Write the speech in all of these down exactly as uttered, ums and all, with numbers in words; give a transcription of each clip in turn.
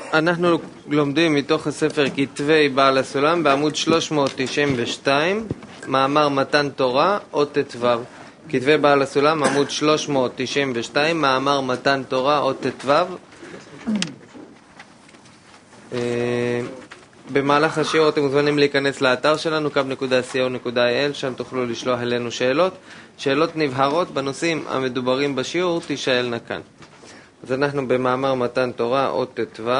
אנחנו לומדים מתוך הספר כתבי בעל הסולם בעמוד שלוש מאות תשעים ושתיים, מאמר מתן תורה, אות ט"ו. כתבי בעל הסולם, עמוד שלוש מאות תשעים ושתיים, מאמר מתן תורה, אות ט"ו. במהלך השיעור אתם מוזמנים להיכנס לאתר שלנו קו נקודה סי או נקודה איי אל, שם תוכלו לשלוח אלינו שאלות. שאלות נבהרות בנושאים המדוברים בשיעור תישאלנה כאן. אז אנחנו במאמר מתן תורה, אות ט"ו,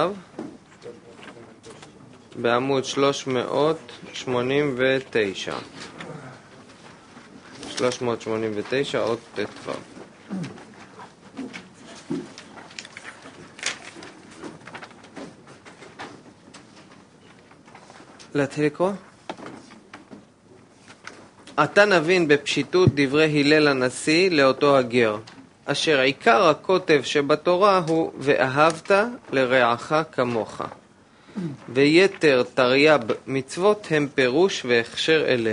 בעמוד שלוש מאות שמונים ותשע. שלוש מאות שמונים ותשע, אות ט"ו. להתחיל לקרוא? אתה נבין בפשיטות דברי הלל הנשיא לאותו הגר, אשר עיקר הכותב שבתורה הוא ואהבת לרעך כמוך, ויתר תרי"ב מצוות הם פירוש והכשר אליה.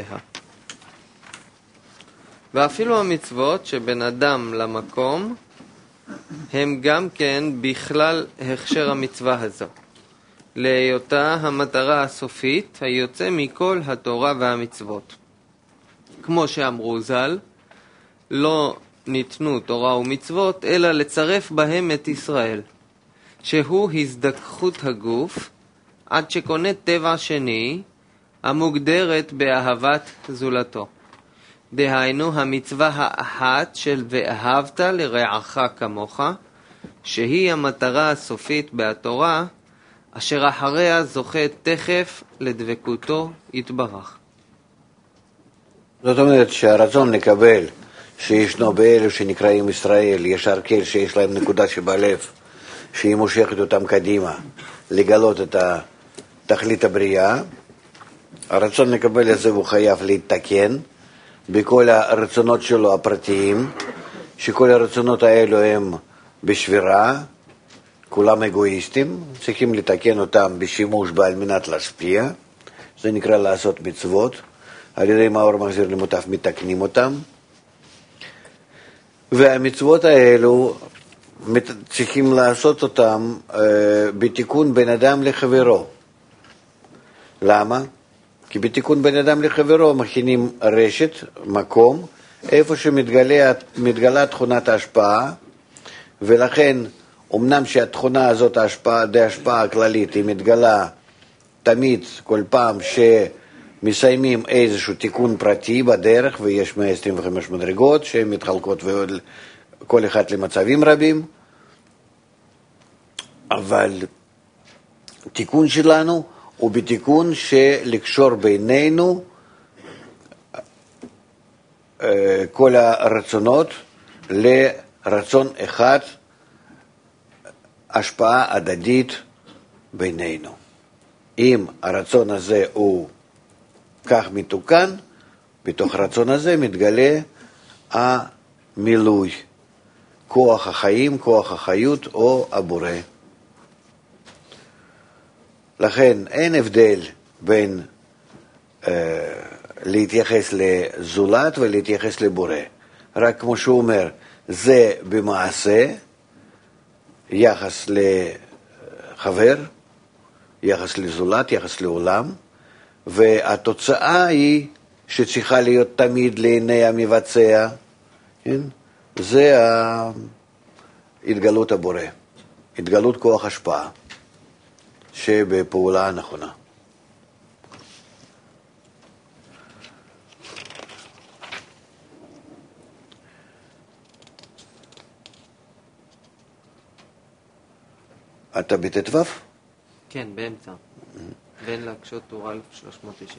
ואפילו המצוות שבין אדם למקום הם גם כן בכלל הכשר המצווה הזו, להיותה המטרה הסופית היוצא מכל התורה והמצוות. כמו שאמרו ז"ל, לא ניתנו תורה ומצוות אלא לצרף בהם את ישראל, שהוא הזדככות הגוף, עד שקונה טבע שני המוגדרת באהבת זולתו. דהיינו המצווה האחת של ואהבת לרעך כמוך, שהיא המטרה הסופית בתורה, אשר אחריה זוכה תכף לדבקותו יתברך. זאת אומרת שהרצון לקבל שישנו באלו שנקראים ישראל, יש ערכל שיש להם נקודה שבלב, שהיא מושכת אותם קדימה, לגלות את תכלית הבריאה. הרצון לקבל את זה הוא חייב להתתקן בכל הרצונות שלו הפרטיים, שכל הרצונות האלו הם בשבירה, כולם אגואיסטים, צריכים לתקן אותם בשימוש בעל מנת להשפיע, זה נקרא לעשות מצוות, על ידי מאור מחזיר למוטף מתקנים אותם, והמצוות האלו צריכים לעשות אותם אה, בתיקון בין אדם לחברו. למה? כי בתיקון בין אדם לחברו מכינים רשת, מקום, איפה שמתגלה תכונת ההשפעה, ולכן אמנם שהתכונה הזאת, ההשפעה, די השפעה הכללית, היא מתגלה תמיד כל פעם שמסיימים איזשהו תיקון פרטי בדרך, ויש מאה עשרים וחמש מדרגות שהן מתחלקות כל אחד למצבים רבים, אבל תיקון שלנו הוא בתיקון שלקשור בינינו כל הרצונות לרצון אחד, השפעה הדדית בינינו. אם הרצון הזה הוא כך מתוקן, בתוך הרצון הזה מתגלה המילוי, כוח החיים, כוח החיות או הבורא. לכן אין הבדל בין אה, להתייחס לזולת ולהתייחס לבורא. רק כמו שהוא אומר, זה במעשה, יחס לחבר, יחס לזולת, יחס לעולם, והתוצאה היא שצריכה להיות תמיד לעיני המבצע, כן? זה התגלות הבורא, התגלות כוח השפעה, שבפעולה הנכונה. אתה בט"ו? כן, באמצע. בין להקשות טור א' שלוש מאות תשעים.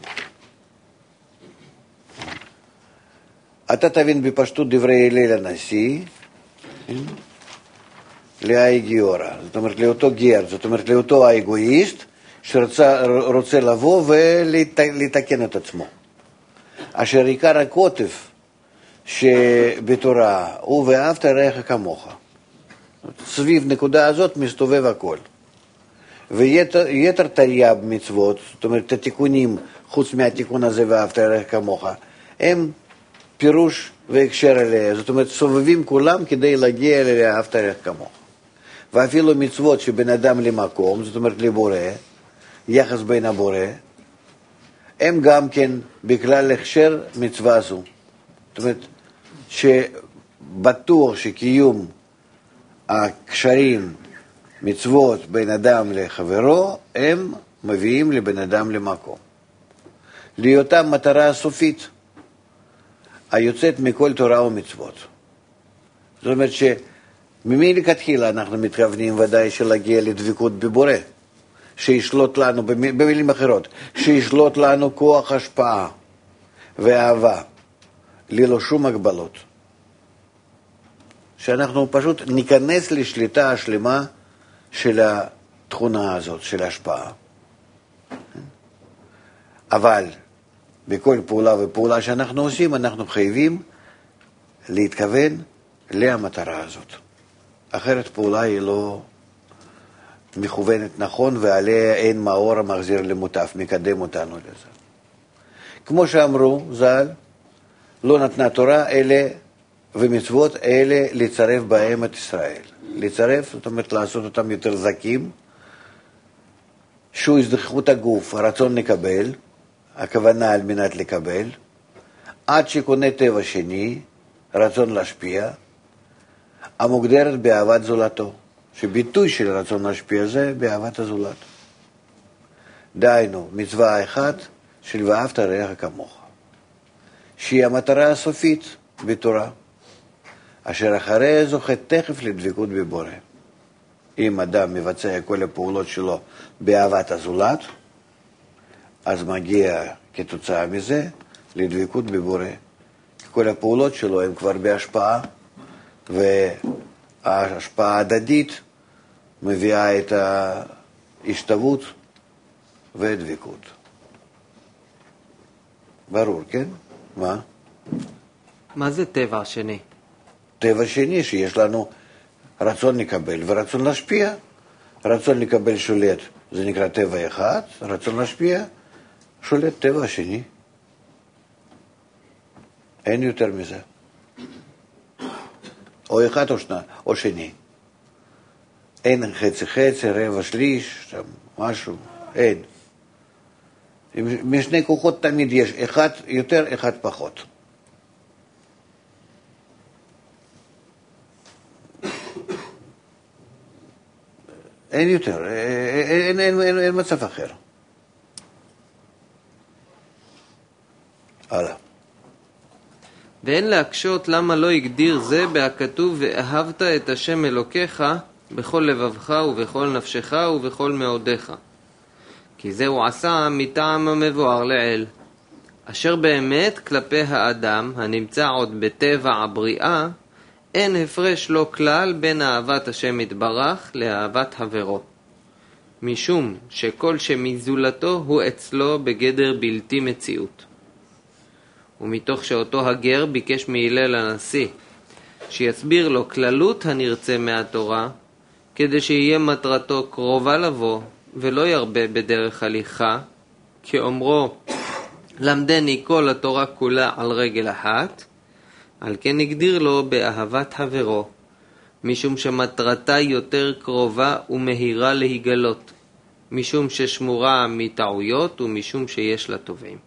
אתה תבין בפשטות דברי הלל הנשיא, לאי גיורא, זאת אומרת לאותו גר, זאת אומרת לאותו האגואיסט שרוצה לבוא ולתקן את עצמו. אשר עיקר הכותב שבתורה הוא ואהבת לרעך כמוך. סביב נקודה הזאת מסתובב הכל. ויתר תרי"ב מצוות, זאת אומרת התיקונים חוץ מהתיקון הזה ואהבת לרעך כמוך, הם פירוש והקשר אליה, זאת אומרת סובבים כולם כדי להגיע אליה אהבת לרעך כמוך. ואפילו מצוות שבין אדם למקום, זאת אומרת לבורא, יחס בין הבורא, הם גם כן בכלל הכשר מצווה זו. זאת אומרת, שבטוח שקיום הקשרים, מצוות בין אדם לחברו, הם מביאים לבן אדם למקום. להיותם מטרה סופית, היוצאת מכל תורה ומצוות. זאת אומרת שממי לכתחילה אנחנו מתכוונים ודאי שלהגיע לדבקות בבורא, שישלוט לנו, במילים אחרות, שישלוט לנו כוח השפעה ואהבה, ללא שום הגבלות. שאנחנו פשוט ניכנס לשליטה השלמה של התכונה הזאת, של ההשפעה. אבל בכל פעולה ופעולה שאנחנו עושים, אנחנו חייבים להתכוון למטרה הזאת. אחרת פעולה היא לא מכוונת נכון, ועליה אין מאור המחזיר למוטף, מקדם אותנו לזה. כמו שאמרו, ז"ל, לא נתנה תורה אלה ומצוות אלה לצרף בהם את ישראל. לצרף, זאת אומרת לעשות אותם יותר זקים, שהוא הזדחכות הגוף, הרצון לקבל, הכוונה על מנת לקבל, עד שקונה טבע שני, רצון להשפיע, המוגדרת באהבת זולתו, שביטוי של רצון להשפיע זה באהבת הזולת. דהיינו, מצווה אחת של ואהבת רעך כמוך, שהיא המטרה הסופית בתורה, אשר אחריה זוכה תכף לדבקות בבורא. אם אדם מבצע כל הפעולות שלו באהבת הזולת, אז מגיע כתוצאה מזה לדבקות בבורא. כל הפעולות שלו הן כבר בהשפעה, וההשפעה הדדית מביאה את ההשתוות והדבקות. ברור, כן? מה? מה זה טבע שני? טבע שני שיש לנו רצון לקבל ורצון להשפיע. רצון לקבל שולט, זה נקרא טבע אחד, רצון להשפיע, שולט טבע שני. אין יותר מזה. או אחד או שני, או שני. אין חצי חצי, רבע שליש, שם משהו, אין. משני כוחות תמיד יש, אחד יותר, אחד פחות. אין יותר, אין, אין, אין, אין מצב אחר. הלאה. ואין להקשות למה לא הגדיר זה בהכתוב ואהבת את השם אלוקיך בכל לבבך ובכל נפשך ובכל מאודיך. כי זהו עשה מטעם המבואר לעיל, אשר באמת כלפי האדם הנמצא עוד בטבע הבריאה, אין הפרש לו כלל בין אהבת השם יתברך לאהבת חברו. משום שכל שמזולתו הוא אצלו בגדר בלתי מציאות. ומתוך שאותו הגר ביקש מהלל הנשיא שיסביר לו כללות הנרצה מהתורה, כדי שיהיה מטרתו קרובה לבוא ולא ירבה בדרך הליכה, כאומרו למדני כל התורה כולה על רגל אחת, על כן הגדיר לו באהבת חברו, משום שמטרתה יותר קרובה ומהירה להיגלות, משום ששמורה מטעויות ומשום שיש לה טובים.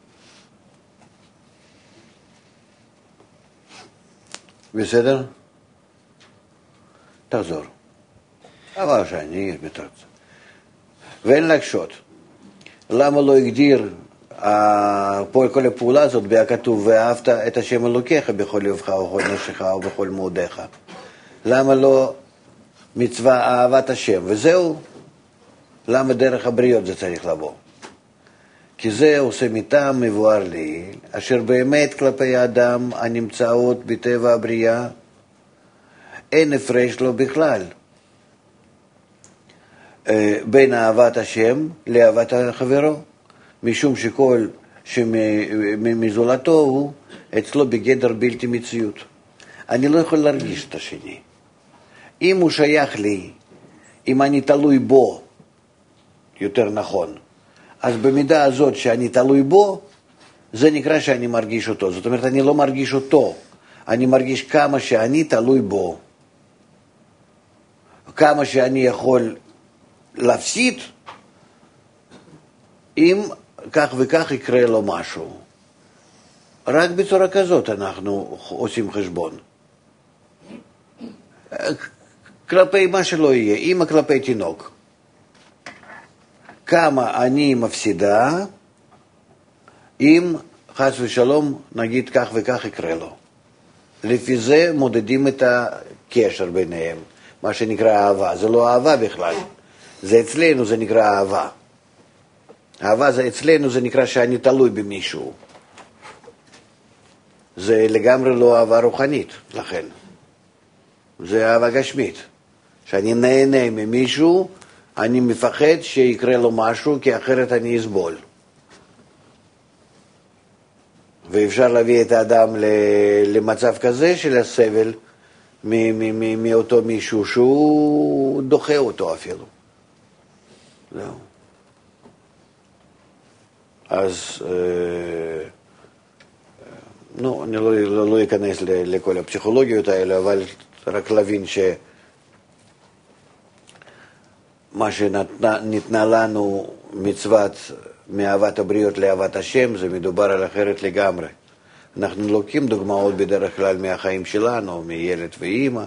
בסדר? תחזור. אבל שאני מתרצה. ואין להקשות. למה לא הגדיר פה כל הפעולה הזאת בהכתוב ואהבת את השם אלוקיך בכל לבך ובכל נפשך ובכל מאודיך? למה לא מצווה אהבת השם? וזהו. למה דרך הבריות זה צריך לבוא? כי זה עושה מטעם מבואר לעיל, אשר באמת כלפי האדם הנמצאות בטבע הבריאה, אין הפרש לו בכלל. בין אהבת השם לאהבת חברו, משום שכל שמזולתו הוא אצלו בגדר בלתי מציאות. אני לא יכול להרגיש את השני. אם הוא שייך לי, אם אני תלוי בו, יותר נכון, אז במידה הזאת שאני תלוי בו, זה נקרא שאני מרגיש אותו. זאת אומרת, אני לא מרגיש אותו, אני מרגיש כמה שאני תלוי בו. כמה שאני יכול להפסיד, אם כך וכך יקרה לו משהו. רק בצורה כזאת אנחנו עושים חשבון. כלפי מה שלא יהיה, אמא כלפי תינוק. כמה אני מפסידה, אם חס ושלום נגיד כך וכך יקרה לו. לפי זה מודדים את הקשר ביניהם, מה שנקרא אהבה. זה לא אהבה בכלל, זה אצלנו זה נקרא אהבה. אהבה זה אצלנו זה נקרא שאני תלוי במישהו. זה לגמרי לא אהבה רוחנית, לכן. זה אהבה גשמית. שאני נהנה ממישהו, אני מפחד שיקרה לו משהו, כי אחרת אני אסבול. ואפשר להביא את האדם למצב כזה של הסבל מאותו מישהו שהוא דוחה אותו אפילו. זהו. אז נו, אני לא, לא, לא אכנס לכל הפסיכולוגיות האלה, אבל רק להבין שמה שניתנה לנו מצוות מאהבת הבריות לאהבת השם, זה מדובר על אחרת לגמרי. אנחנו לוקחים דוגמאות בדרך כלל מהחיים שלנו, מילד ואימא,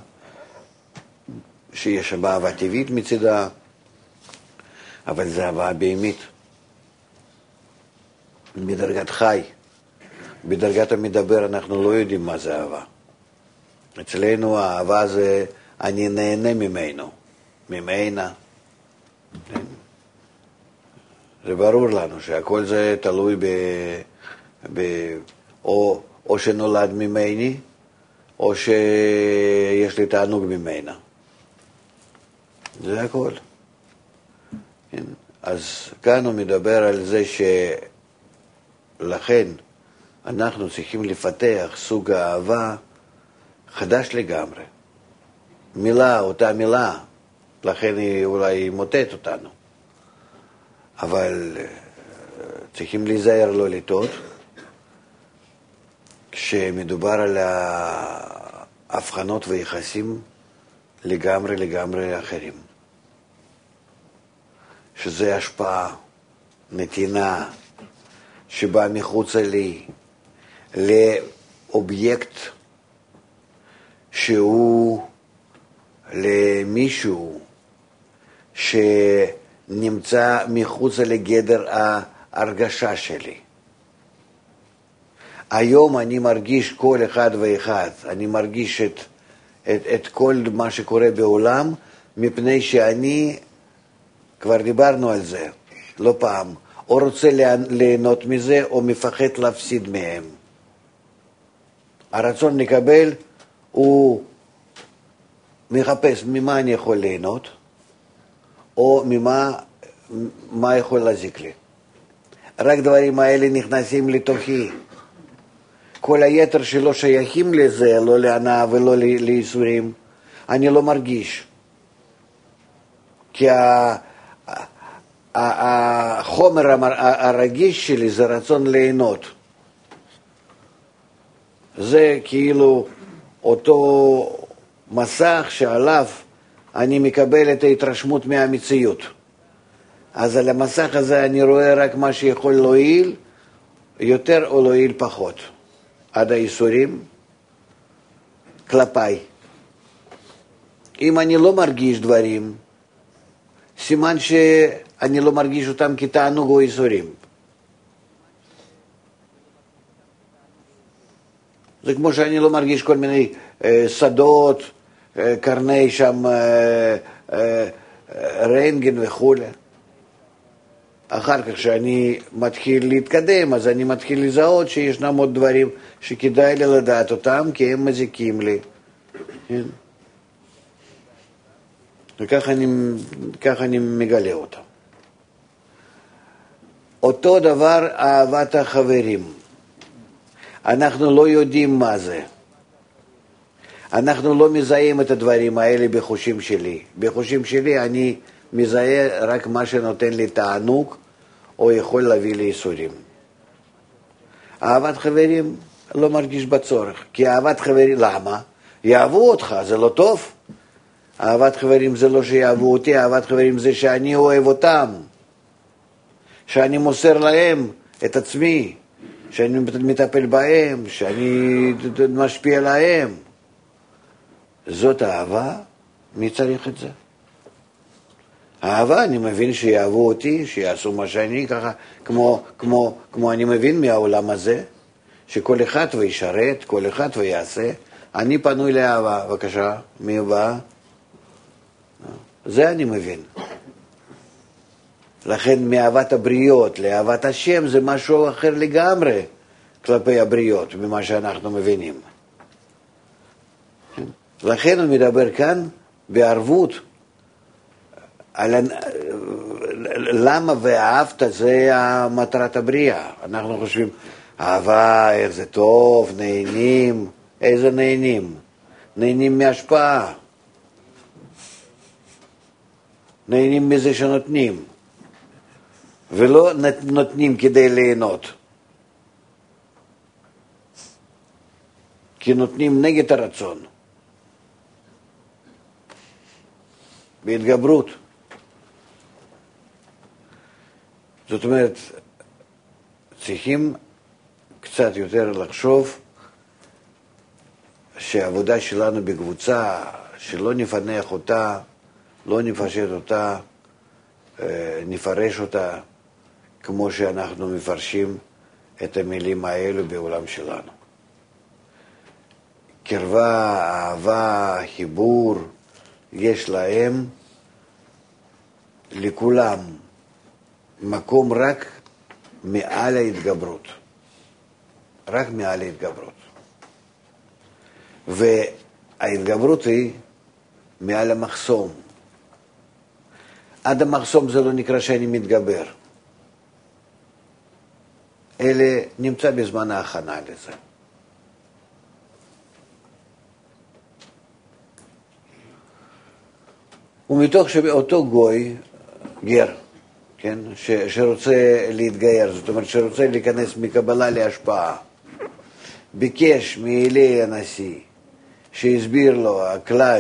שיש אהבה טבעית מצידה, אבל זה אהבה באמת. בדרגת חי, בדרגת המדבר אנחנו לא יודעים מה זה אהבה. אצלנו האהבה זה אני נהנה ממנו, ממנה. זה ברור לנו שהכל זה תלוי ב... ב... או, או שנולד ממני, או שיש לי תענוג ממנה. זה הכל. אז כאן הוא מדבר על זה שלכן אנחנו צריכים לפתח סוג האהבה חדש לגמרי. מילה, אותה מילה, לכן היא אולי מוטט אותנו. אבל צריכים להיזהר לא לטעות, כשמדובר על ההבחנות ויחסים לגמרי לגמרי אחרים. שזה השפעה, נתינה, שבאה מחוץ לי, לאובייקט שהוא למישהו שנמצא מחוץ לגדר ההרגשה שלי. היום אני מרגיש כל אחד ואחד, אני מרגיש את, את, את כל מה שקורה בעולם, מפני שאני, כבר דיברנו על זה, לא פעם, או רוצה ליהנות מזה, או מפחד להפסיד מהם. הרצון לקבל הוא מחפש ממה אני יכול ליהנות, או ממה מה יכול להזיק לי. רק דברים האלה נכנסים לתוכי. כל היתר שלא שייכים לזה, לא להנאה ולא לייסורים, אני לא מרגיש. כי החומר הרגיש שלי זה רצון ליהנות. זה כאילו אותו מסך שעליו אני מקבל את ההתרשמות מהמציאות. אז על המסך הזה אני רואה רק מה שיכול להועיל יותר או להועיל פחות. עד האיסורים כלפיי. אם אני לא מרגיש דברים, סימן שאני לא מרגיש אותם כתענוג או איסורים. זה כמו שאני לא מרגיש כל מיני אה, שדות, אה, קרני שם, אה, אה, רנגן וכו'. אחר כך שאני מתחיל להתקדם, אז אני מתחיל לזהות שישנם עוד דברים שכדאי לי לדעת אותם, כי הם מזיקים לי. כן? וכך אני, כך אני מגלה אותם. אותו דבר אהבת החברים. אנחנו לא יודעים מה זה. אנחנו לא מזהים את הדברים האלה בחושים שלי. בחושים שלי אני מזהה רק מה שנותן לי תענוג, או יכול להביא לי איסורים. אהבת חברים לא מרגיש בצורך, כי אהבת חברים, למה? יאהבו אותך, זה לא טוב. אהבת חברים זה לא שיאהבו אותי, אהבת חברים זה שאני אוהב אותם, שאני מוסר להם את עצמי, שאני מטפל בהם, שאני משפיע להם. זאת אהבה, מי צריך את זה? אהבה, אני מבין שיאהבו אותי, שיעשו מה שאני, ככה, כמו, כמו, כמו אני מבין מהעולם הזה, שכל אחד וישרת, כל אחד ויעשה. אני פנוי לאהבה, בבקשה, מי בא? זה אני מבין. לכן מאהבת הבריות לאהבת השם זה משהו אחר לגמרי כלפי הבריות, ממה שאנחנו מבינים. לכן הוא מדבר כאן בערבות, על למה ואהבת זה מטרת הבריאה. אנחנו חושבים, אהבה, איך זה טוב, נהנים, איזה נהנים? נהנים מהשפעה. נהנים מזה שנותנים. ולא נותנים כדי ליהנות. כי נותנים נגד הרצון. בהתגברות. זאת אומרת, צריכים קצת יותר לחשוב שהעבודה שלנו בקבוצה, שלא נפנח אותה, לא נפשט אותה, נפרש אותה, כמו שאנחנו מפרשים את המילים האלו בעולם שלנו. קרבה, אהבה, חיבור, יש להם, לכולם, מקום רק מעל ההתגברות. רק מעל ההתגברות. וההתגברות היא מעל המחסום. עד המחסום זה לא נקרא שאני מתגבר. אלה נמצא בזמן ההכנה לזה. ומתוך שאותו גוי, גר, כן, ש, שרוצה להתגייר, זאת אומרת שרוצה להיכנס מקבלה להשפעה, ביקש מאלי הנשיא שהסביר לו הכלל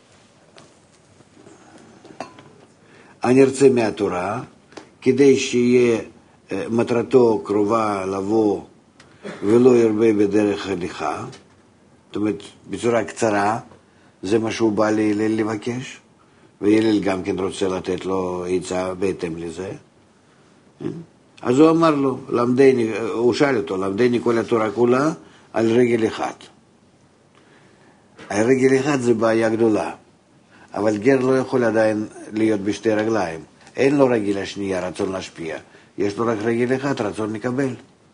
הנרצה מהתורה, כדי שיהיה מטרתו קרובה לבוא ולא ירבה בדרך הליכה, זאת אומרת בצורה קצרה, זה מה שהוא בא להלל לבקש, והלל גם כן רוצה לתת לו עצה בהתאם לזה. אז הוא אמר לו, למדני, הוא שאל אותו, למדני כל התורה כולה על רגל אחד. הרגל אחד זה בעיה גדולה, אבל גר לא יכול עדיין להיות בשתי רגליים. אין לו רגל השנייה, רצון להשפיע. יש לו רק רגל אחד, רצון לקבל.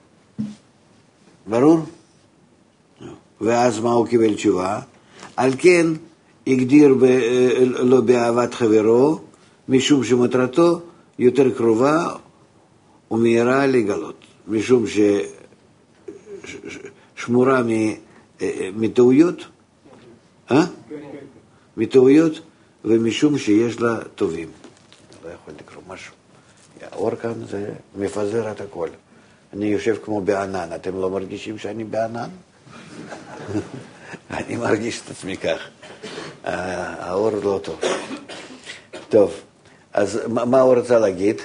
ברור? ואז מה הוא קיבל תשובה? על כן הגדיר ב, לו באהבת חברו, משום שמטרתו יותר קרובה ומהירה לגלות. משום ששמורה מטעויות, אה? מטעויות, ומשום שיש לה טובים. לא יכול לקרוא משהו. האור כאן זה מפזר את הכל. אני יושב כמו בענן, אתם לא מרגישים שאני בענן? אני מרגיש את עצמי כך. האור לא טוב. טוב, אז מה הוא רצה להגיד?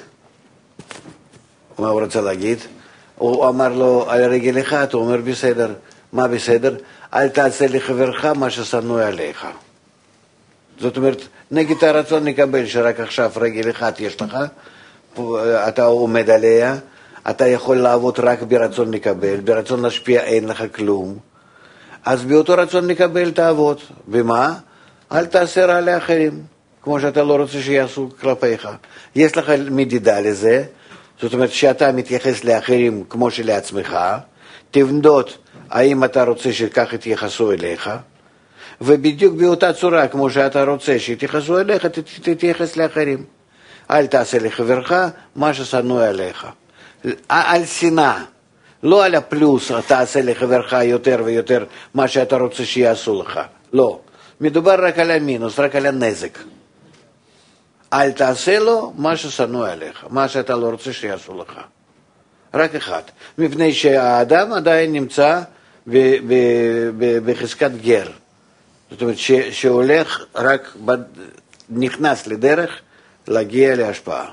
מה הוא רצה להגיד? הוא אמר לו על רגל אחד, הוא אומר בסדר. מה בסדר? אל תעשה לחברך מה ששנוא עליך. זאת אומרת, נגד הרצון נקבל שרק עכשיו רגל אחד יש לך, אתה עומד עליה, אתה יכול לעבוד רק ברצון לקבל, ברצון להשפיע אין לך כלום, אז באותו רצון לקבל תעבוד. במה? אל תעשה רע לאחרים, כמו שאתה לא רוצה שיעשו כלפיך. יש לך מדידה לזה, זאת אומרת שאתה מתייחס לאחרים כמו שלעצמך, תבדוק האם אתה רוצה שכך יתייחסו אליך, ובדיוק באותה צורה כמו שאתה רוצה שיתייחסו אליך, תתייחס לאחרים. אל תעשה לחברך מה ששנוא עליך. על שנאה, לא על הפלוס, תעשה לחברך יותר ויותר מה שאתה רוצה שיעשו לך. לא. מדובר רק על המינוס, רק על הנזק. אל תעשה לו מה ששנוא עליך, מה שאתה לא רוצה שיעשו לך. רק אחד. מפני שהאדם עדיין נמצא בחזקת גר. זאת אומרת ש, שהולך רק, בד, נכנס לדרך להגיע להשפעה.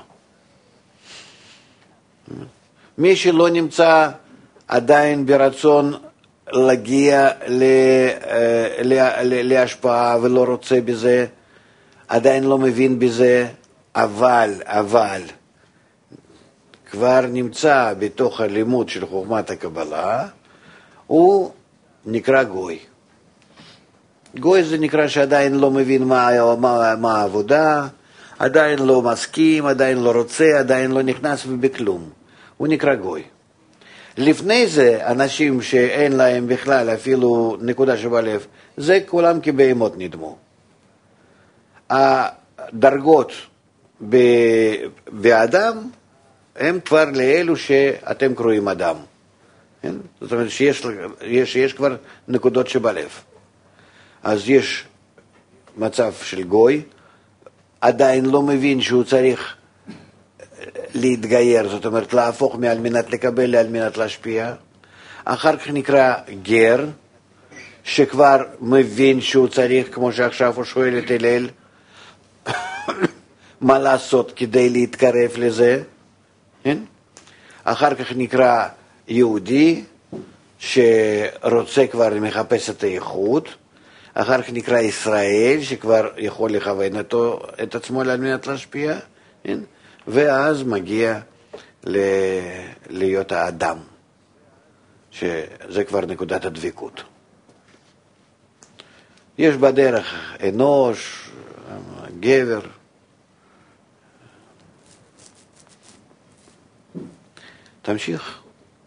מי שלא נמצא עדיין ברצון להגיע ל, ל, ל, להשפעה ולא רוצה בזה, עדיין לא מבין בזה, אבל, אבל, כבר נמצא בתוך הלימוד של חוכמת הקבלה, הוא נקרא גוי. גוי זה נקרא שעדיין לא מבין מה, מה, מה העבודה, עדיין לא מסכים, עדיין לא רוצה, עדיין לא נכנס בכלום. הוא נקרא גוי. לפני זה, אנשים שאין להם בכלל אפילו נקודה שבלב, זה כולם כבהמות נדמו. הדרגות באדם הם כבר לאלו שאתם קוראים אדם. זאת אומרת שיש יש, יש כבר נקודות שבלב. אז יש מצב של גוי, עדיין לא מבין שהוא צריך להתגייר, זאת אומרת להפוך מעל מנת לקבל לעל מנת להשפיע. אחר כך נקרא גר, שכבר מבין שהוא צריך, כמו שעכשיו הוא שואל את הלל, מה לעשות כדי להתקרב לזה. כן? אחר כך נקרא יהודי, שרוצה כבר מחפש את האיכות. אחר כך נקרא ישראל, שכבר יכול לכוון אותו, את עצמו על מנת להשפיע. כן? ואז מגיע ל... להיות האדם, שזה כבר נקודת הדבקות. יש בדרך אנוש, גבר. תמשיך.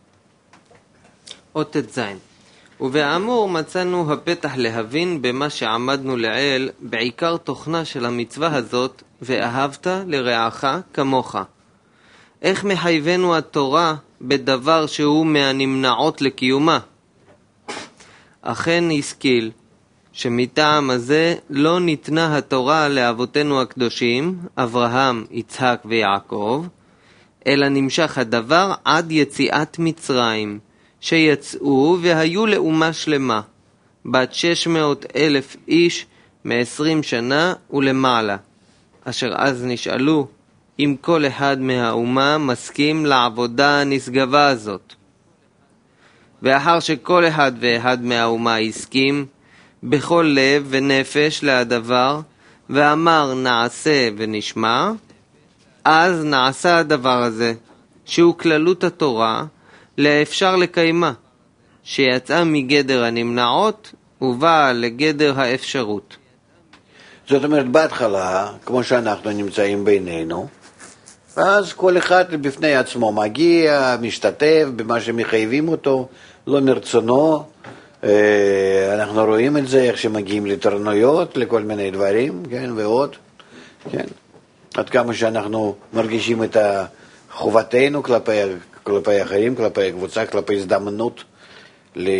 אות ט"ז. ובאמור מצאנו הפתח להבין במה שעמדנו לעיל, בעיקר תוכנה של המצווה הזאת, ואהבת לרעך כמוך. איך מחייבנו התורה בדבר שהוא מהנמנעות לקיומה? אכן השכיל שמטעם הזה לא ניתנה התורה לאבותינו הקדושים, אברהם, יצחק ויעקב, אלא נמשך הדבר עד יציאת מצרים, שיצאו והיו לאומה שלמה, בת שש מאות אלף איש מעשרים שנה ולמעלה, אשר אז נשאלו אם כל אחד מהאומה מסכים לעבודה הנשגבה הזאת. ואחר שכל אחד ואחד מהאומה הסכים בכל לב ונפש להדבר, ואמר נעשה ונשמע, אז נעשה הדבר הזה, שהוא כללות התורה, לאפשר לקיימה, שיצאה מגדר הנמנעות ובאה לגדר האפשרות. זאת אומרת, בהתחלה, כמו שאנחנו נמצאים בינינו, אז כל אחד בפני עצמו מגיע, משתתף במה שמחייבים אותו, לא מרצונו. אנחנו רואים את זה, איך שמגיעים לתורנויות, לכל מיני דברים, כן, ועוד, כן. עד כמה שאנחנו מרגישים את חובתנו כלפי, כלפי אחרים, כלפי הקבוצה, כלפי הזדמנות ל...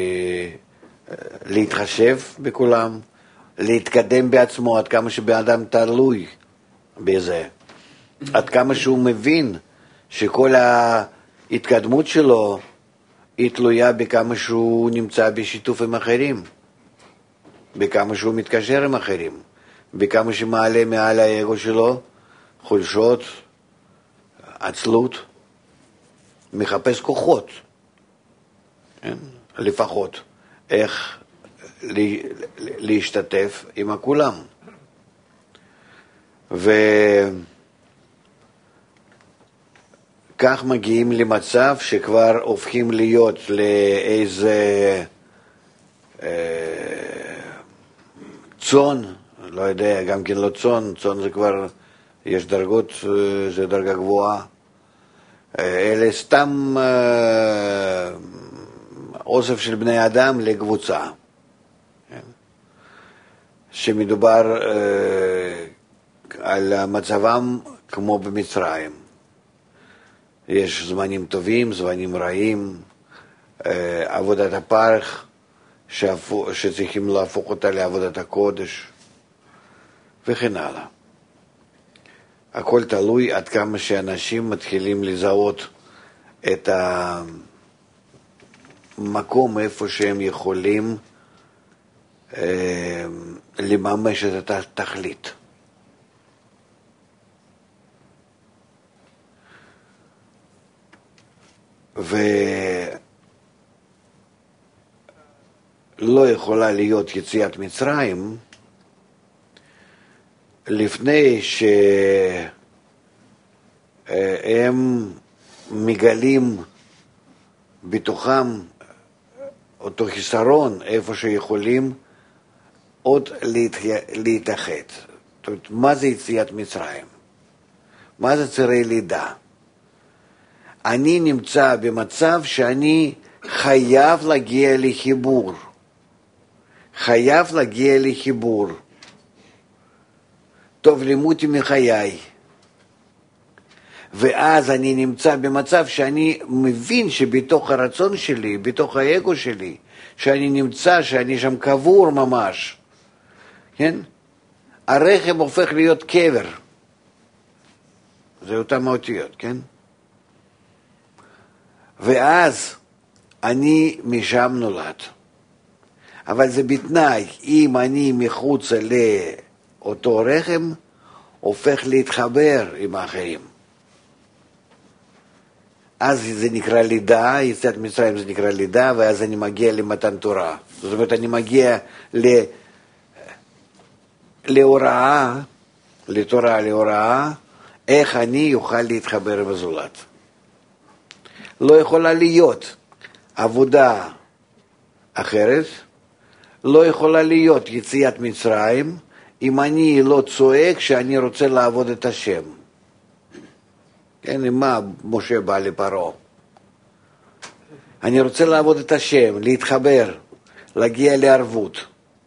להתחשב בכולם, להתקדם בעצמו, עד כמה שבאדם תלוי בזה, עד כמה שהוא מבין שכל ההתקדמות שלו היא תלויה בכמה שהוא נמצא בשיתוף עם אחרים, בכמה שהוא מתקשר עם אחרים, בכמה שמעלה מעל האגו שלו חולשות, עצלות, מחפש כוחות, כן? לפחות איך להשתתף עם הכולם. וכך מגיעים למצב שכבר הופכים להיות לאיזה אה, צאן, לא יודע, גם כן לא צאן, צאן זה כבר, יש דרגות, זה דרגה גבוהה, אלה סתם אה, אוסף של בני אדם לקבוצה, כן? שמדובר אה, על מצבם כמו במצרים. יש זמנים טובים, זמנים רעים, אה, עבודת הפרך שהפו, שצריכים להפוך אותה לעבודת הקודש וכן הלאה. הכל תלוי עד כמה שאנשים מתחילים לזהות את המקום איפה שהם יכולים אה, לממש את התכלית. ולא יכולה להיות יציאת מצרים לפני שהם מגלים בתוכם אותו חיסרון איפה שיכולים עוד להתאחד. זאת אומרת, מה זה יציאת מצרים? מה זה צירי לידה? אני נמצא במצב שאני חייב להגיע לחיבור. חייב להגיע לחיבור. טוב לימותי מחיי. ואז אני נמצא במצב שאני מבין שבתוך הרצון שלי, בתוך האגו שלי, שאני נמצא, שאני שם קבור ממש, כן? הרחם הופך להיות קבר. זה אותם האותיות, כן? ואז אני משם נולד. אבל זה בתנאי, אם אני מחוץ לאותו רחם, הופך להתחבר עם האחרים. אז זה נקרא לידה, יציאת מצרים זה נקרא לידה, ואז אני מגיע למתן תורה. זאת אומרת, אני מגיע ל... להוראה, לתורה, להוראה, איך אני אוכל להתחבר עם הזולת. לא יכולה להיות עבודה אחרת, לא יכולה להיות יציאת מצרים, אם אני לא צועק שאני רוצה לעבוד את השם. כן, מה משה בא לפרעה? אני רוצה לעבוד את השם, להתחבר, להגיע לערבות.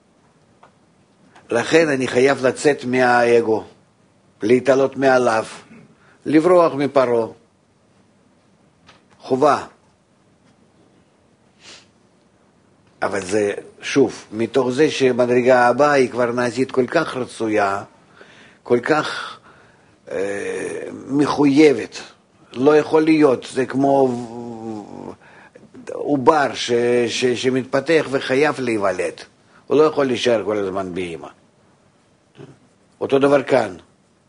לכן אני חייב לצאת מהאגו, להתעלות מעליו, לברוח מפרעה. חובה. אבל זה, שוב, מתוך זה שמדרגה הבאה היא כבר נעשית כל כך רצויה, כל כך אה, מחויבת. לא יכול להיות, זה כמו עובר ש, ש, שמתפתח וחייב להיוולד. הוא לא יכול להישאר כל הזמן באמא. אותו דבר כאן.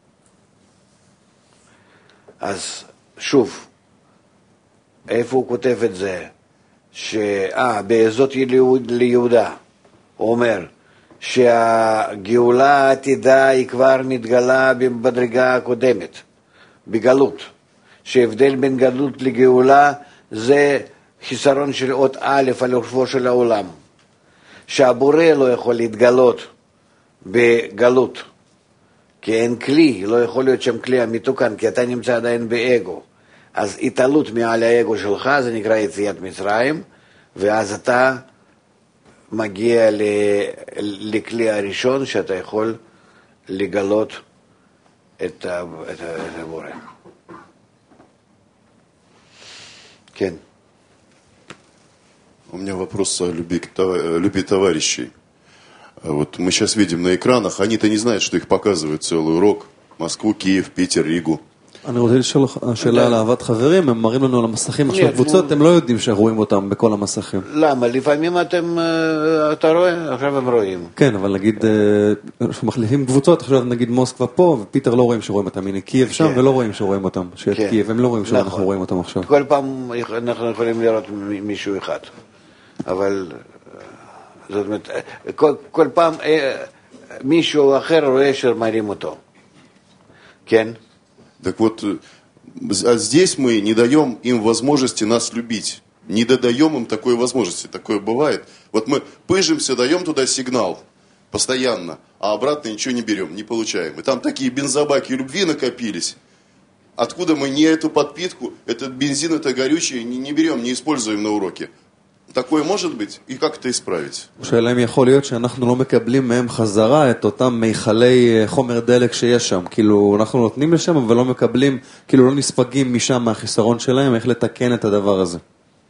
אז שוב, איפה הוא כותב את זה? שאה, בעזות ליהודה, הוא אומר שהגאולה העתידה היא כבר מתגלה בדרגה הקודמת, בגלות. שההבדל בין גלות לגאולה זה חיסרון של אות א' על אופו של העולם. שהבורא לא יכול להתגלות בגלות, כי אין כלי, לא יכול להיות שם כלי המתוקן, כי אתה נמצא עדיין באגו. אז התעלות מעל האגו שלך, זה נקרא יציאת מצרים, ואז אתה מגיע לכלי הראשון שאתה יכול לגלות את הבורא. כן. У меня вопрос о любви, любви товарищей. Вот мы сейчас видим на экранах, они-то не знают, что их показывают целый урок. Москву, Киев, Питер, Ригу. אני רוצה לשאול שאלה על אהבת חברים, הם מראים לנו על המסכים עכשיו קבוצות, הם לא יודעים שרואים אותם בכל המסכים. למה? לפעמים אתם, אתה רואה, עכשיו הם רואים. כן, אבל נגיד, מחליפים קבוצות, עכשיו נגיד מוסקבה פה, ופיטר לא רואים שרואים אותם, הנה קייב שם, ולא רואים שרואים אותם, שאת קייב, הם לא רואים שאנחנו רואים אותם עכשיו. כל פעם אנחנו יכולים לראות מישהו אחד, אבל זאת אומרת, כל פעם מישהו אחר רואה שמראים אותו. כן? Так вот, здесь мы не даем им возможности нас любить. Не додаем им такой возможности. Такое бывает. Вот мы пыжимся, даем туда сигнал постоянно, а обратно ничего не берем, не получаем. И там такие бензобаки любви накопились. Откуда мы не эту подпитку, этот бензин, это горючее, не, не берем, не используем на уроке. такое может быть? И как это исправить? שאלה אם יכול להיות שאנחנו לא מקבלים מהם חזרה את אותם מיכלי חומר דלק שיש שם. כאילו, אנחנו נותנים לשם, אבל לא מקבלים, כאילו לא נספגים משם מהחיסרון שלהם, איך לתקן את הדבר הזה.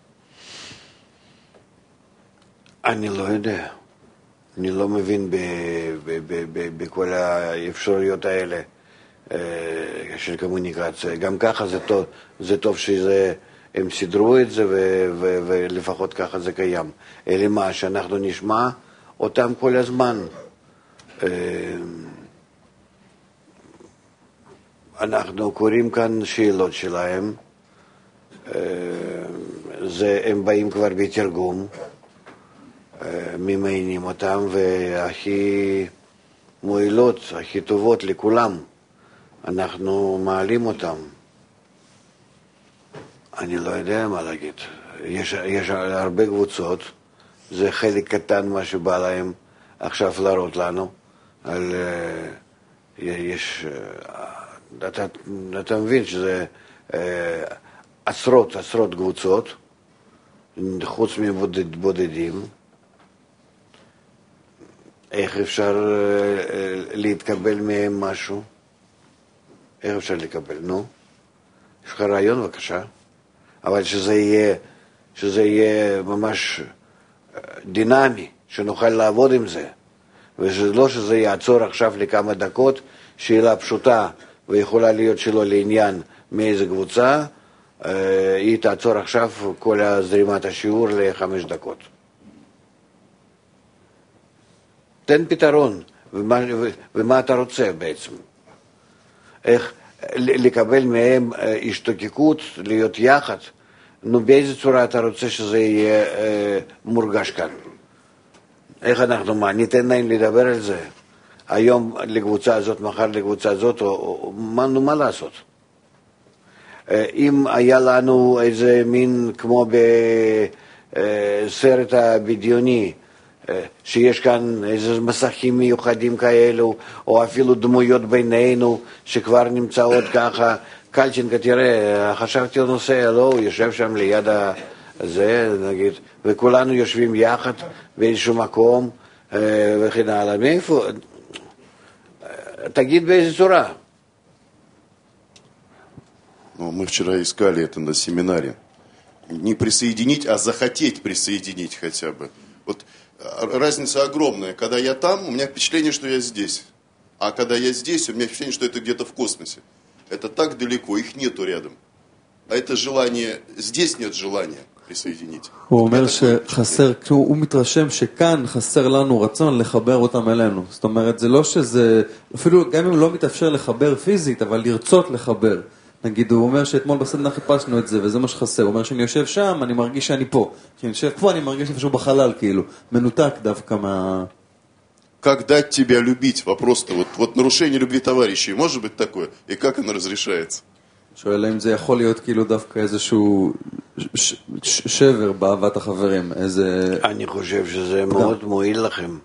אני לא יודע. אני לא מבין בכל האפשרויות האלה של קומוניקציה. גם ככה זה טוב, זה טוב שזה... הם סידרו את זה, ו- ו- ולפחות ככה זה קיים. אלא מה, שאנחנו נשמע אותם כל הזמן. אנחנו קוראים כאן שאלות שלהם, זה, הם באים כבר בתרגום, ממיינים אותם, והכי מועילות, הכי טובות לכולם, אנחנו מעלים אותם. אני לא יודע מה להגיד. יש, יש הרבה קבוצות, זה חלק קטן מה שבא להם עכשיו להראות לנו, על, יש, אתה, אתה מבין שזה עשרות, עשרות קבוצות, חוץ מבודדים. איך אפשר להתקבל מהם משהו? איך אפשר לקבל? נו, יש לך רעיון בבקשה? אבל שזה יהיה, שזה יהיה ממש דינמי, שנוכל לעבוד עם זה, ולא שזה יעצור עכשיו לכמה דקות, שאלה פשוטה ויכולה להיות שלא לעניין מאיזה קבוצה, היא תעצור עכשיו כל הזרימת השיעור לחמש דקות. תן פתרון, ומה, ומה אתה רוצה בעצם? איך לקבל מהם השתוקקות, להיות יחד? נו, באיזה צורה אתה רוצה שזה יהיה אה, מורגש כאן? איך אנחנו, מה, ניתן להם לדבר על זה? היום לקבוצה הזאת, מחר לקבוצה הזאת, או, או, מה, נו, מה לעשות? אה, אם היה לנו איזה מין, כמו בסרט הבדיוני, אה, שיש כאן איזה מסכים מיוחדים כאלו, או אפילו דמויות בינינו, שכבר נמצאות ככה, קלצ'נקה, תראה, חשבתי על נושא, לא, הוא יושב שם ליד הזה, נגיד, וכולנו יושבים יחד באיזשהו מקום, וכן הלאה. מאיפה? תגיד באיזה צורה. Мы вчера искали это на семинаре. Не присоединить, а захотеть присоединить хотя бы. Вот разница огромная. Когда я там, у меня впечатление, что я здесь. А когда я здесь, у меня впечатление, что это где-то в космосе. Это так далеко, их нету рядом. А это желание, здесь нет желания присоединить. הוא אומר שחסר, הוא מתרשם שכאן חסר לנו רצון לחבר אותם אלינו. זאת אומרת, זה לא שזה, אפילו גם אם לא מתאפשר לחבר פיזית, אבל לרצות לחבר. נגיד, הוא אומר שאתמול בסדנה חיפשנו את זה, וזה מה שחסר. הוא אומר שאני יושב שם, אני מרגיש שאני פה. כשאני יושב פה, אני מרגיש איפשהו בחלל, כאילו. מנותק דווקא מה... Как дать тебя любить? Вопрос-то, вот, вот нарушение любви товарищей, может быть такое? И как оно разрешается? שואל אם זה יכול להיות כאילו דווקא איזשהו שבר באהבת החברים, איזה... אני חושב שזה מאוד מועיל לכם.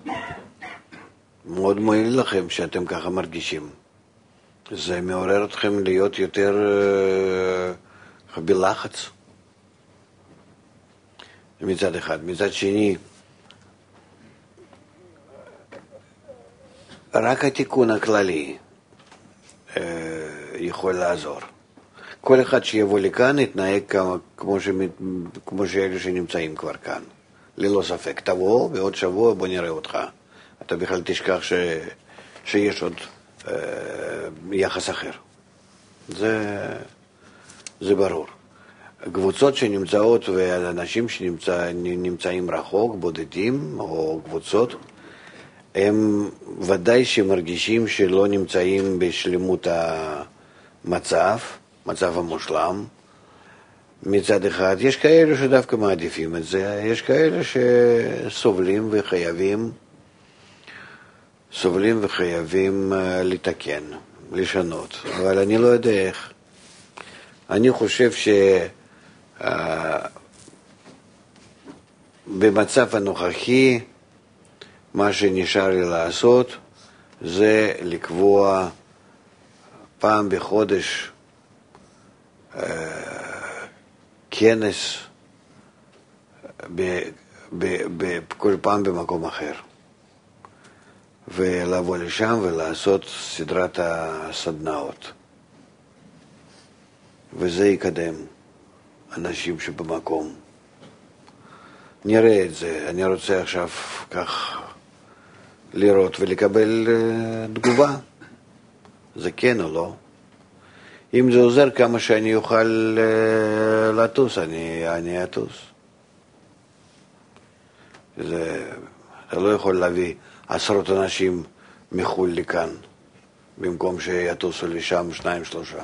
מאוד מועיל לכם שאתם ככה מרגישים. זה מעורר אתכם להיות יותר בלחץ. מצד אחד. מצד שני, רק התיקון הכללי יכול לעזור. כל אחד שיבוא לכאן יתנהג כמו, ש... כמו שאלה שנמצאים כבר כאן. ללא ספק. תבוא, בעוד שבוע בוא נראה אותך. אתה בכלל תשכח ש... שיש עוד אה, יחס אחר. זה, זה ברור. קבוצות שנמצאות ואנשים שנמצאים רחוק, בודדים או קבוצות, הם ודאי שמרגישים שלא נמצאים בשלמות המצב, מצב המושלם. מצד אחד, יש כאלה שדווקא מעדיפים את זה, יש כאלה שסובלים וחייבים, סובלים וחייבים לתקן, לשנות, אבל אני לא יודע איך. אני חושב שבמצב הנוכחי, מה שנשאר לי לעשות זה לקבוע פעם בחודש אה, כנס ב, ב, ב, כל פעם במקום אחר ולבוא לשם ולעשות סדרת הסדנאות, וזה יקדם אנשים שבמקום. נראה את זה. אני רוצה עכשיו כך לראות ולקבל uh, תגובה. זה כן או לא. אם זה עוזר כמה שאני אוכל uh, לטוס, אני, אני אטוס. זה אתה לא יכול להביא עשרות אנשים מחו"ל לכאן, במקום שיטוסו לשם שניים שלושה.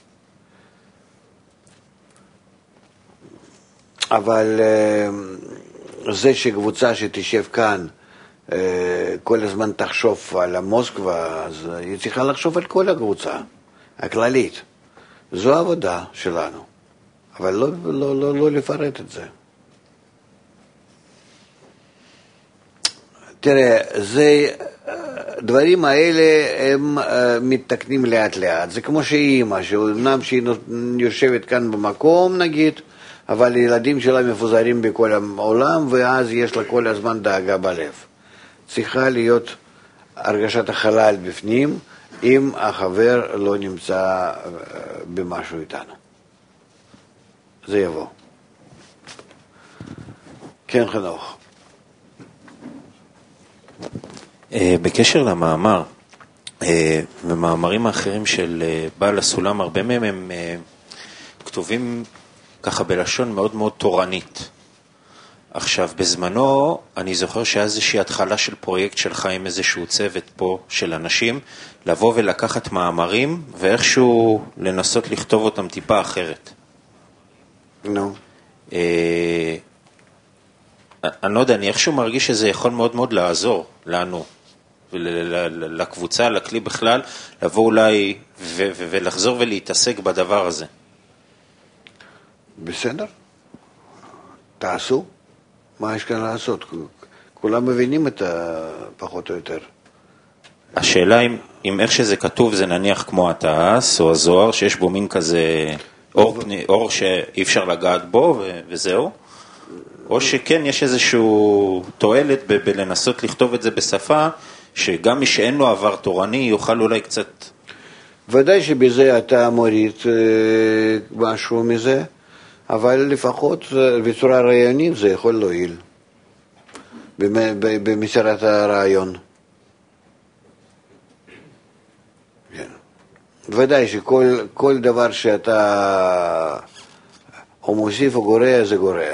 אבל זה שקבוצה שתשב כאן כל הזמן תחשוב על המוסקבה, אז היא צריכה לחשוב על כל הקבוצה הכללית. זו העבודה שלנו, אבל לא, לא, לא, לא לפרט את זה. תראה, זה, דברים האלה הם מתתקנים לאט לאט. זה כמו שאימא, שאומנם שהיא יושבת כאן במקום נגיד, אבל ילדים שלה מפוזרים בכל העולם, ואז יש לה כל הזמן דאגה בלב. צריכה להיות הרגשת החלל בפנים, אם החבר לא נמצא במשהו איתנו. זה יבוא. כן, חנוך. בקשר למאמר, ומאמרים האחרים של בעל הסולם, הרבה מהם הם כתובים ככה בלשון מאוד מאוד תורנית. עכשיו, בזמנו, אני זוכר שהיה איזושהי התחלה של פרויקט שלך עם איזשהו צוות פה של אנשים, לבוא ולקחת מאמרים, ואיכשהו לנסות לכתוב אותם טיפה אחרת. נו. No. אני לא יודע, אני איכשהו מרגיש שזה יכול מאוד מאוד לעזור לנו, לקבוצה, לכלי בכלל, לבוא אולי ולחזור ולהתעסק בדבר הזה. בסדר. תעשו. מה יש כאן לעשות? כולם מבינים את פחות או יותר. השאלה אם, אם איך שזה כתוב זה נניח כמו התעש או הזוהר, שיש בו מין כזה אור, אור שאי אפשר לגעת בו ו- וזהו, או שכן יש איזשהו תועלת ב- בלנסות לכתוב את זה בשפה, שגם מי שאין לו עבר תורני יוכל אולי קצת... ודאי שבזה אתה מוריד משהו מזה, אבל לפחות בצורה רעיונית זה יכול להועיל במסירת הרעיון. ודאי שכל כל דבר שאתה או מוסיף או גורע זה גורע.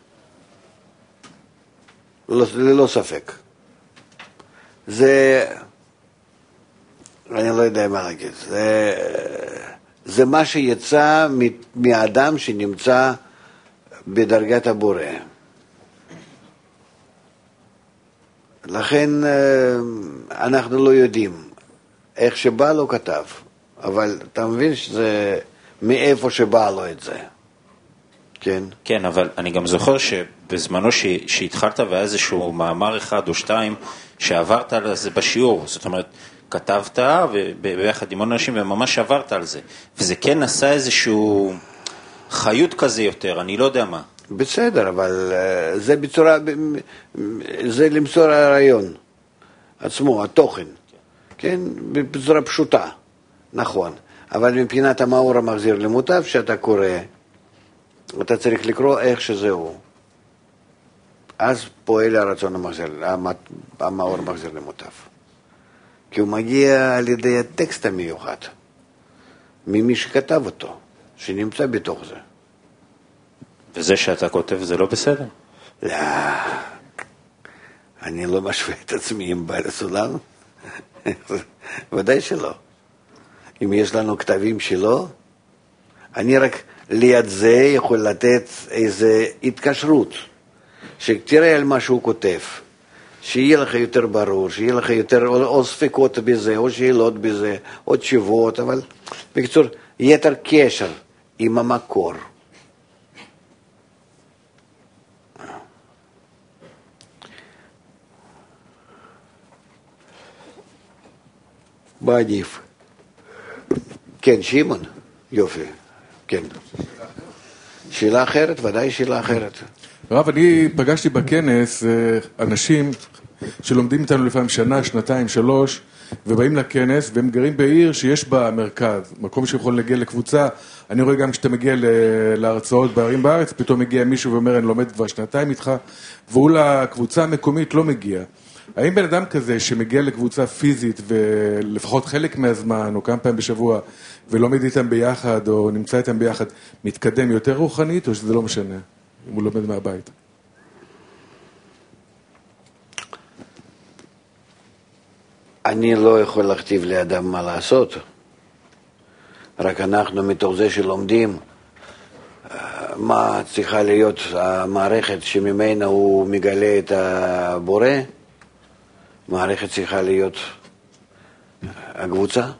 ללא ספק. זה, אני לא יודע מה להגיד, זה, זה מה שיצא מאדם שנמצא בדרגת הבורא. לכן אנחנו לא יודעים איך שבא לו כתב, אבל אתה מבין שזה מאיפה שבא לו את זה. כן. כן, אבל אני גם זוכר שבזמנו שהתחלת והיה איזשהו מאמר אחד או שתיים שעברת על זה בשיעור, זאת אומרת, כתבת וביחד עם אנשים וממש עברת על זה, וזה כן עשה איזשהו חיות כזה יותר, אני לא יודע מה. בסדר, אבל זה בצורה, זה למסור הרעיון עצמו, התוכן, כן, בצורה פשוטה, נכון, אבל מבחינת המאור המחזיר למוטב שאתה קורא, אתה צריך לקרוא איך שזהו, אז פועל הרצון המחזיר, המאור מחזיר למוטב, כי הוא מגיע על ידי הטקסט המיוחד, ממי שכתב אותו, שנמצא בתוך זה. וזה שאתה כותב זה לא בסדר? לא, אני לא משווה את עצמי עם בעל הסולם, ודאי שלא. אם יש לנו כתבים שלו, אני רק ליד זה יכול לתת איזו התקשרות, שתראה על מה שהוא כותב, שיהיה לך יותר ברור, שיהיה לך יותר או ספקות בזה, או שאלות בזה, או תשובות, אבל בקיצור, יתר קשר עם המקור. מה עדיף? כן, שמעון, יופי, כן. שאלה אחרת, ודאי שאלה אחרת. רב, אני פגשתי בכנס אנשים שלומדים איתנו לפעמים שנה, שנתיים, שלוש, ובאים לכנס, והם גרים בעיר שיש בה מרכז, מקום שיכול להגיע לקבוצה. אני רואה גם כשאתה מגיע להרצאות בערים בארץ, פתאום מגיע מישהו ואומר, אני לומד כבר שנתיים איתך, והוא לקבוצה המקומית לא מגיע. האם בן אדם כזה שמגיע לקבוצה פיזית ולפחות חלק מהזמן או כמה פעמים בשבוע ולומד איתם ביחד או נמצא איתם ביחד, מתקדם יותר רוחנית או שזה לא משנה אם הוא לומד מהבית? אני לא יכול להכתיב לאדם מה לעשות, רק אנחנו מתוך זה שלומדים מה צריכה להיות המערכת שממנה הוא מגלה את הבורא, מערכת צריכה להיות הקבוצה,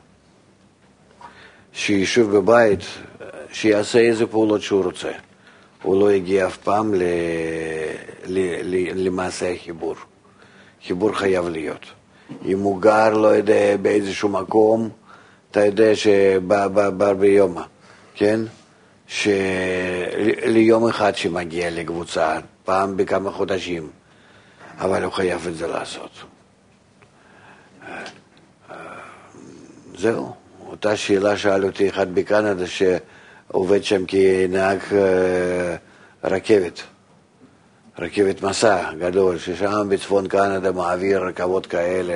שישוב בבית, שיעשה איזה פעולות שהוא רוצה. הוא לא הגיע אף פעם ל... ל... ל... למעשה החיבור. חיבור חייב להיות. אם הוא גר, לא יודע, באיזשהו מקום, אתה יודע שבר ביומה, כן? שליום אחד שמגיע לקבוצה, פעם בכמה חודשים, אבל הוא חייב את זה לעשות. זהו. אותה שאלה שאל אותי אחד בקנדה שעובד שם כנהג רכבת, רכבת מסע גדול, ששם בצפון קנדה מעביר רכבות כאלה.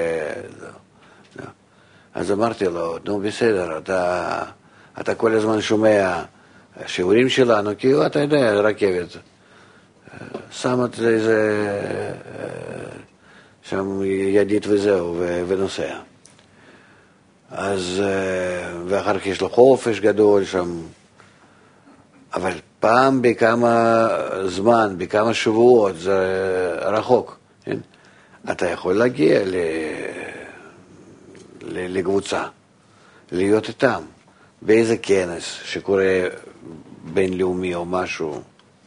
אז אמרתי לו, נו בסדר, אתה, אתה כל הזמן שומע שיעורים שלנו, כי אתה יודע, רכבת. שם את איזה שם ידית וזהו, ונוסע. אז, ואחר כך יש לו חופש גדול שם, אבל פעם בכמה זמן, בכמה שבועות, זה רחוק, כן? אתה יכול להגיע ל... ל... לקבוצה, להיות איתם, באיזה כנס שקורה בינלאומי או משהו,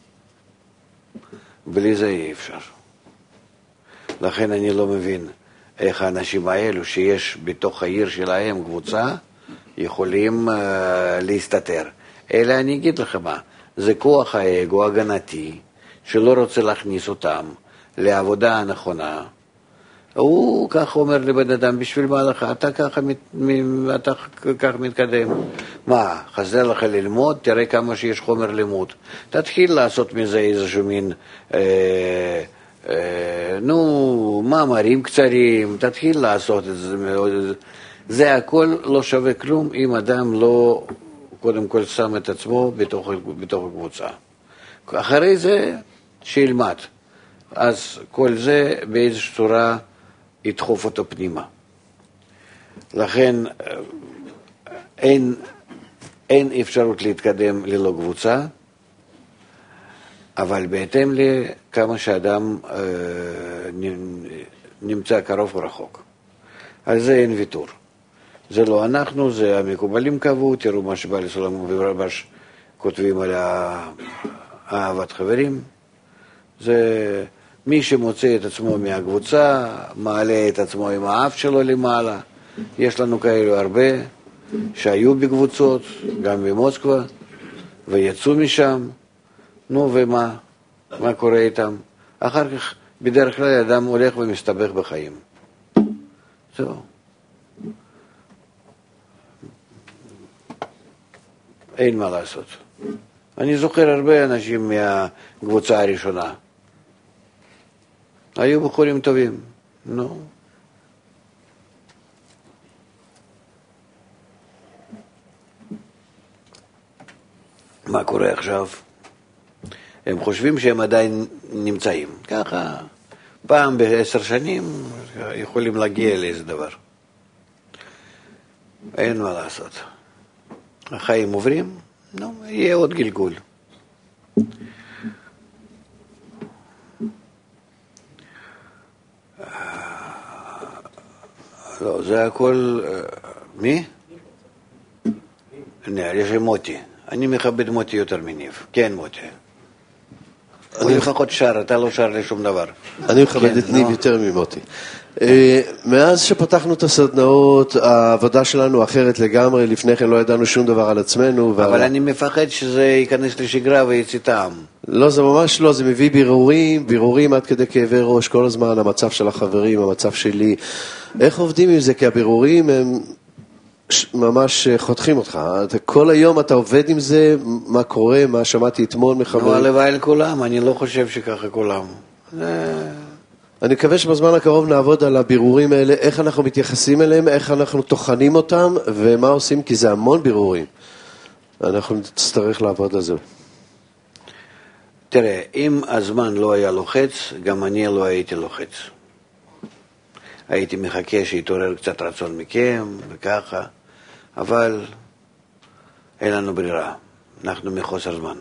בלי זה אי אפשר. לכן אני לא מבין איך האנשים האלו שיש בתוך העיר שלהם קבוצה יכולים uh, להסתתר. אלא אני אגיד לך מה, זה כוח האגו הגנתי שלא רוצה להכניס אותם לעבודה הנכונה. הוא כך אומר לבן אדם, בשביל מה לך, אתה ככה, אתה כך מתקדם. מה, חזר לך ללמוד, תראה כמה שיש חומר לימוד. תתחיל לעשות מזה איזשהו מין... אה, נו, מאמרים קצרים, תתחיל לעשות את זה. זה הכל לא שווה כלום אם אדם לא קודם כל שם את עצמו בתוך, בתוך הקבוצה. אחרי זה שילמד. אז כל זה באיזושהי צורה ידחוף אותו פנימה. לכן אין, אין אפשרות להתקדם ללא קבוצה, אבל בהתאם לכמה שאדם אה, נמצא קרוב ורחוק. על זה אין ויתור. זה לא אנחנו, זה המקובלים קבעו, תראו מה שבעל סולם וברבש כותבים על אהבת חברים. זה מי שמוצא את עצמו מהקבוצה, מעלה את עצמו עם האף שלו למעלה. יש לנו כאלו הרבה שהיו בקבוצות, גם במוסקבה, ויצאו משם. נו ומה? מה קורה איתם? אחר כך בדרך כלל אדם הולך ומסתבך בחיים. זהו. אין מה לעשות. אני זוכר הרבה אנשים מהקבוצה הראשונה. היו בחורים טובים. נו. מה קורה עכשיו? הם חושבים שהם עדיין נמצאים. ככה, פעם בעשר שנים יכולים להגיע לאיזה דבר. אין מה לעשות. החיים עוברים, נו, יהיה עוד גלגול. לא, זה הכל... מי? נראה לי מוטי. אני מכבד מוטי יותר מניב. כן, מוטי. הוא לפחות שר, אתה לא שר לשום דבר. אני מכבד את ניב יותר ממוטי. מאז שפתחנו את הסדנאות, העבודה שלנו אחרת לגמרי, לפני כן לא ידענו שום דבר על עצמנו. אבל אני מפחד שזה ייכנס לשגרה ויצא טעם. לא, זה ממש לא, זה מביא בירורים, בירורים עד כדי כאבי ראש, כל הזמן המצב של החברים, המצב שלי. איך עובדים עם זה? כי הבירורים הם ממש חותכים אותך. כל היום אתה עובד עם זה, מה קורה, מה שמעתי אתמול מחברים. לא, הלוואי על כולם, אני לא חושב שככה כולם. אני מקווה שבזמן הקרוב נעבוד על הבירורים האלה, איך אנחנו מתייחסים אליהם, איך אנחנו תוכנים אותם, ומה עושים, כי זה המון בירורים. אנחנו נצטרך לעבוד על זה. תראה, אם הזמן לא היה לוחץ, גם אני לא הייתי לוחץ. הייתי מחכה שיתעורר קצת רצון מכם וככה, אבל אין לנו ברירה, אנחנו מחוסר זמן.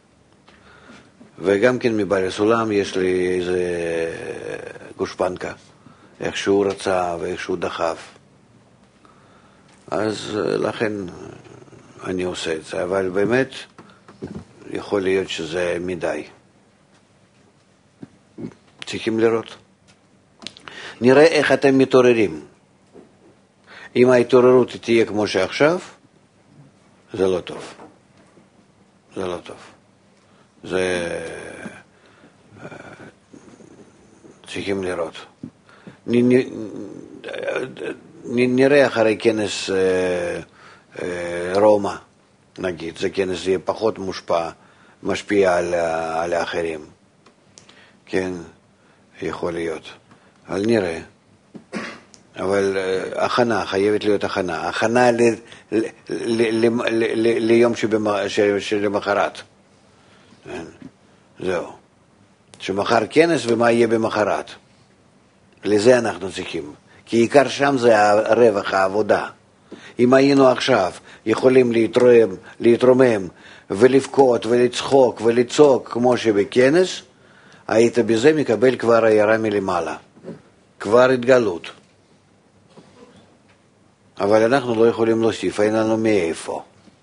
וגם כן מבעל הסולם יש לי איזה גושפנקה, איך שהוא רצה ואיך שהוא דחף. אז לכן אני עושה את זה, אבל באמת יכול להיות שזה מדי. צריכים לראות. נראה איך אתם מתעוררים. אם ההתעוררות תהיה כמו שעכשיו, זה לא טוב. זה לא טוב. זה... צריכים לראות. נ... נ... נראה אחרי כנס אה, אה, רומא, נגיד, זה כנס יהיה פחות מושפע, משפיע על, על האחרים. כן, יכול להיות. אבל נראה. אבל אה, הכנה, חייבת להיות הכנה. הכנה ל, ל, ל, ל, ל, ל, ליום שלמחרת. כן, זהו. שמחר כנס ומה יהיה במחרת. לזה אנחנו צריכים. כי עיקר שם זה הרווח, העבודה. אם היינו עכשיו יכולים להתרומם, להתרומם ולבכות ולצחוק ולצעוק כמו שבכנס, היית בזה מקבל כבר הערה מלמעלה. כבר התגלות. אבל אנחנו לא יכולים להוסיף, אין לנו מאיפה.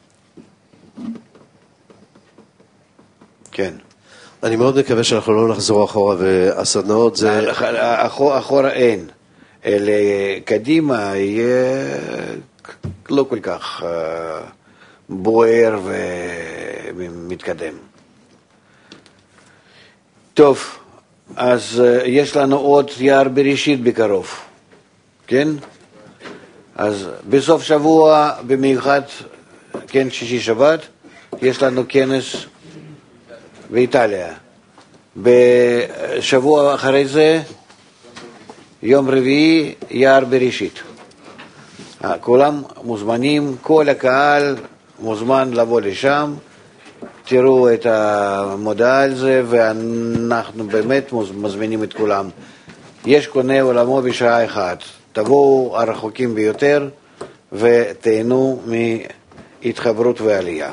כן. אני מאוד מקווה שאנחנו לא נחזור אחורה, והסדנאות זה... אחורה, אחורה אין. אלא קדימה יהיה לא כל כך בוער ומתקדם. טוב, אז יש לנו עוד יער בראשית בקרוב, כן? אז בסוף שבוע, במיוחד, כן, שישי שבת, יש לנו כנס באיטליה. בשבוע אחרי זה, יום רביעי, יער בראשית. כולם מוזמנים, כל הקהל מוזמן לבוא לשם, תראו את המודעה על זה, ואנחנו באמת מזמינים את כולם. יש קונה עולמו בשעה אחת. תבואו הרחוקים ביותר ותהנו מהתחברות ועלייה.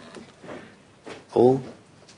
הוא?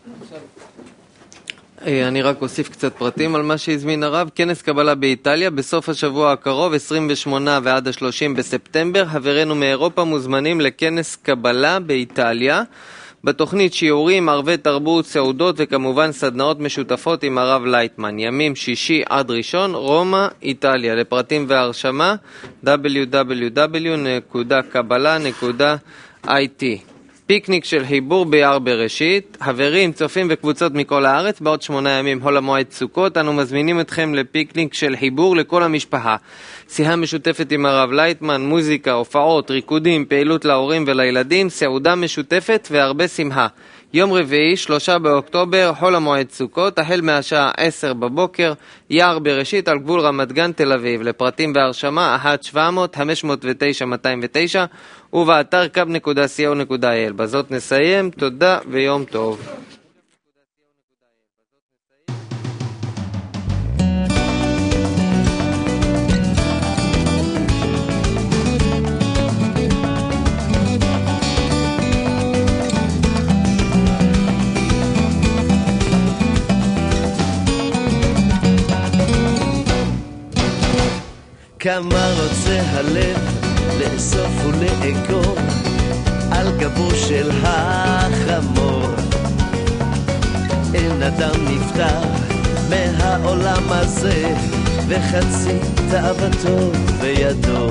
אני רק אוסיף קצת פרטים על מה שהזמין הרב. כנס קבלה באיטליה בסוף השבוע הקרוב, עשרים ושמונה ועד ה-שלושים בספטמבר. חברינו מאירופה מוזמנים לכנס קבלה באיטליה. בתוכנית שיעורים, ערבי תרבות, סעודות וכמובן סדנאות משותפות עם הרב לייטמן. ימים שישי עד ראשון, רומא, איטליה. לפרטים והרשמה דאבליו דאבליו דאבליו נקודה קבלה נקודה איי טי. פיקניק של חיבור ביער בראשית. חברים, צופים וקבוצות מכל הארץ, בעוד שמונה ימים חול המועד סוכות, אנו מזמינים אתכם לפיקניק של חיבור לכל המשפחה. שיחה משותפת עם הרב לייטמן, מוזיקה, הופעות, ריקודים, פעילות להורים ולילדים, סעודה משותפת והרבה שמחה. יום רביעי, שלושה באוקטובר, חול המועד סוכות, החל מהשעה עשר בבוקר, יער בראשית על גבול רמת גן תל אביב. לפרטים והרשמה אחת שבע מאות חמש מאות ותשע מאתיים ותשע ובאתר קאב נקודה סי או נקודה איי אל. בזאת נסיים, תודה ויום טוב. כמה רוצה הלב לאסוף ולאגור על גבו של החמור. אין אדם נפטר מהעולם הזה וחצי תאוותו בידו.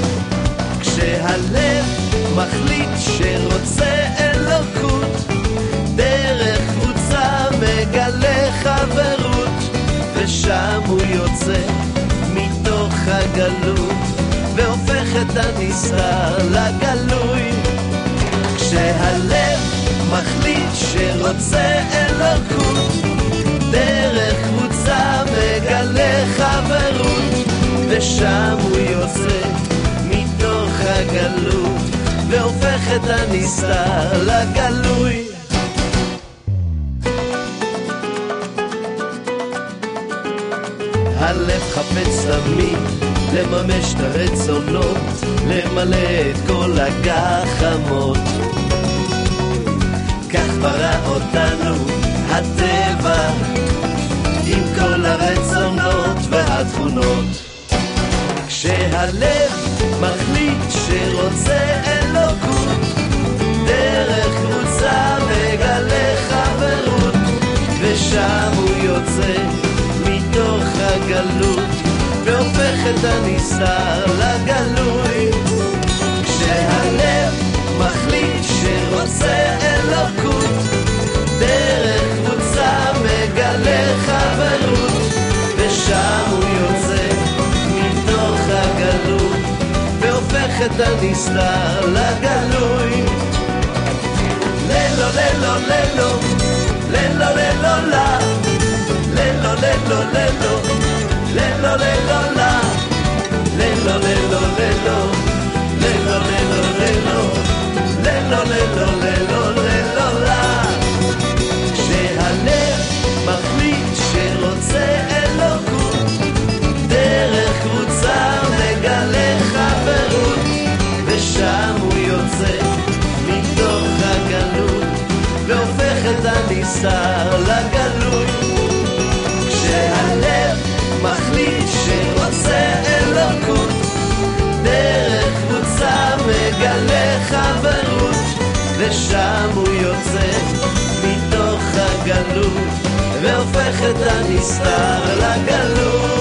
כשהלב מחליט שרוצה אלוקות, דרך קבוצה מגלה חברות, ושם הוא יוצא מתוך הגלות והופך את הנסתר לגלוי. כשהלב מחליט שרוצה אלוקות, דרך קבוצה מגלה חברות, ושם הוא יוצא מתוך הגלות והופך את הנסתר לגלוי. הלב חפץ תמיד לממש את הרצונות, למלא את כל הגחמות. כך ברא אותנו הטבע, עם כל הרצונות והתכונות. כשהלב מחליט שרוצה אלוקות, דרך קבוצה מגלה חברות, ושם הוא יוצא מתוך הגלות, והופך את הנסתר לגלוי. כשהלב מחליט שרוצה אלוקות, דרך קבוצה מגלה חברות, ושם הוא יוצא מתוך הגלות, והופך את הנסתר לגלוי. ללו ללו ללו ללו ללו לה, ללו ללו ללו ללו ללו לה, ללו ללו ללו ללו ללו ללו ללו ללו ללו ללו לה. כשהלב מחליט שרוצה אלוקות, דרך קבוצה מגלה חברות, ושם הוא יוצא מתוך הגלות, והופך את הנסתר לגלוי. כשהלב מחליט שרוצה אלוקות, דרך קבוצה מגלה חברות, ושם הוא יוצא מתוך הגלות, והופך את הנסתר לגלות.